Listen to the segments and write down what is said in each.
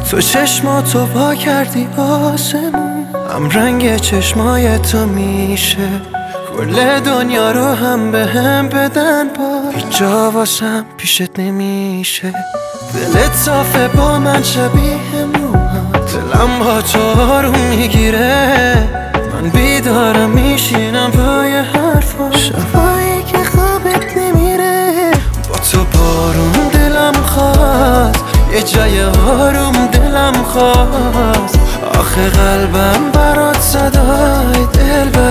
تو چشماتو پا کردی آسمون، هم رنگ چشمای تو میشه کل دنیا رو هم به هم بدن. با هیچ جا واسم پیشت نمیشه، دلت صافه با من شبیه موهات، دلم با تو آروم میگیره، من بیدارم میشینم پای حرفا، شبایی که خوابت نمیره. با تو بارون دلم خواست، یه جای آروم دلم خواست، آخه قلبم برات صدای دلبر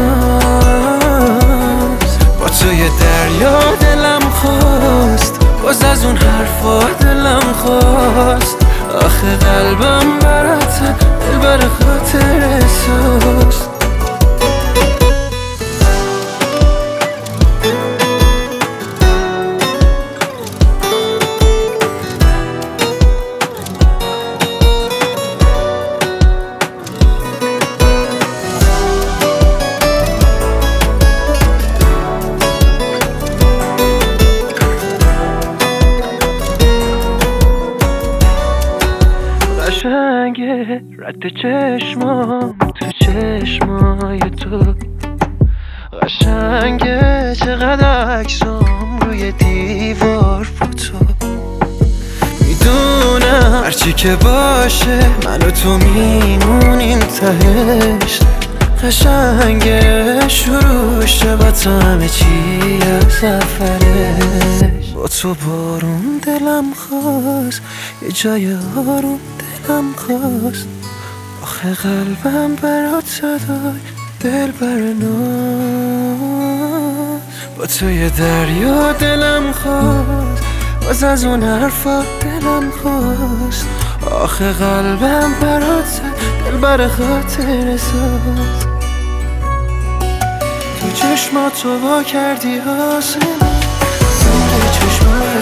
ناز. با تو یه دریا دلم خواست، باز از اون حرفا دلم خواست، آخه قلبم برات دلبر خاطر احساس. قشنگه رد چشمام تو چشمای تو، قشنگه چقدر عکسام روی دیوار فوتو. میدونم هرچی که باشه من و تو میمونیم تهش، قشنگه شروعشه با تو همه چی از سفرش. با تو بارون دلم خواست، یه جای آروم دلم خواست، آخه قلبم برات صدای دلبر ناز. با تو یه دریا دلم خواست، باز از اون حرفا دلم خواست، آخه قلبم برات دلبر خاطر ساز. تو چشماتو وا کردی آسمون، رنگ چشمای